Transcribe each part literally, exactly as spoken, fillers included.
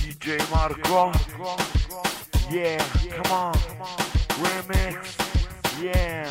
D J Marco, yeah, come on, remix, yeah.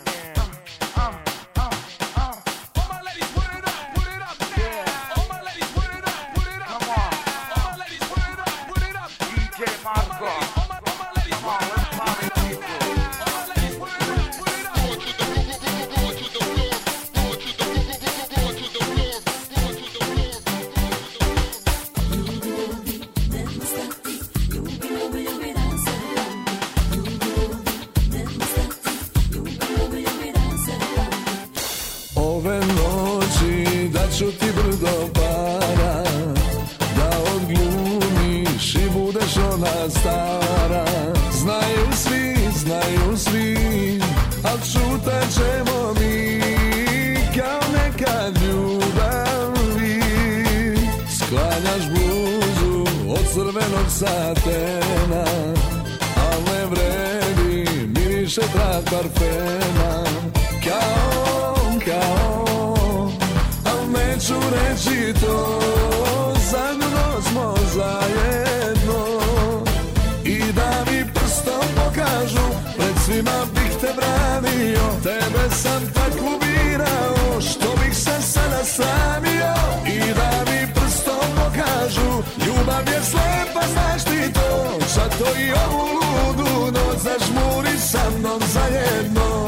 Ove noći daću ti brdo para, da odglumiš i budeš ona stara. Znaju svi, znaju svi, al čutat ćemo mi kao nekad ljubavi. Sklanjaš bluzu od crvenog satena, al ne vredi, miriše trag parfema. Kao kao, al neću reći to, zadnju noć smo zajedno. I da mi prstom pokažu, pred svima bih te branio. Tebe sam tak lubirao, što bih se sada sramio. I da mi prstom pokažu, ljubav je slepa, znaš ti to. Zato i ovu ludu noć zažmuri sa mnom zajedno.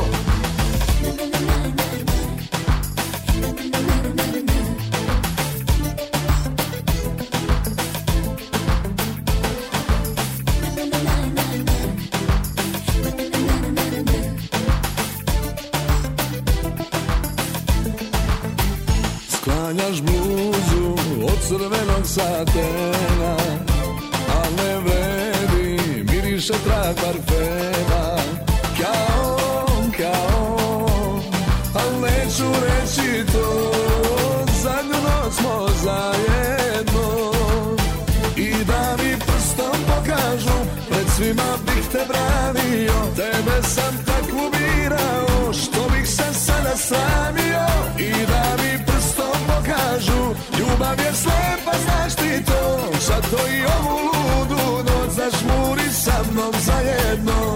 Sklanjaš bluzu od crvenog satena, al ne vredi, miriše trag parfema. Kao, kao, al neću reći to, zadnju noć smo zajedno. I da mi prstom pokažu, pred svima bih te branio. Tebe sam tak lubirao, što bih se sada sramio. I da mi prstom pokažu, ljubav je slepa, znaš ti to. Zato i ovu ludu noć zažmuri sa mnom zajedno.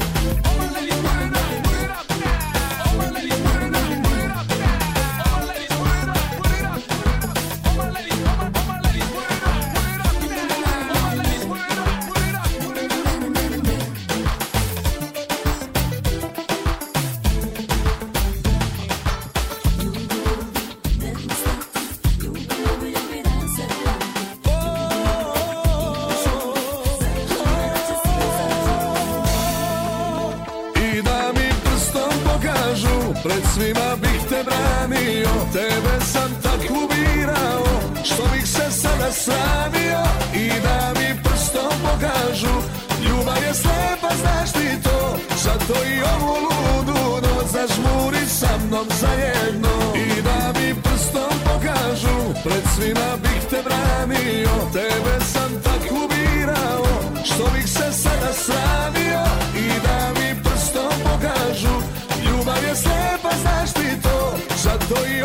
Pred svima bih te branio, tebe sam tak lubirao, što bih se sada sramio. I da mi prstom pokažu, ljubav je slepa, znaš ti to. Zato i ovu ludu noć zažmuri sa mnom zajedno. I da mi prstom pokažu, pred svima bih te branio. Tebe sam tak lubirao, što bih se sada sramio. I da mi prstom pokažu, ljubav je slepa, znaš ti to. Zato i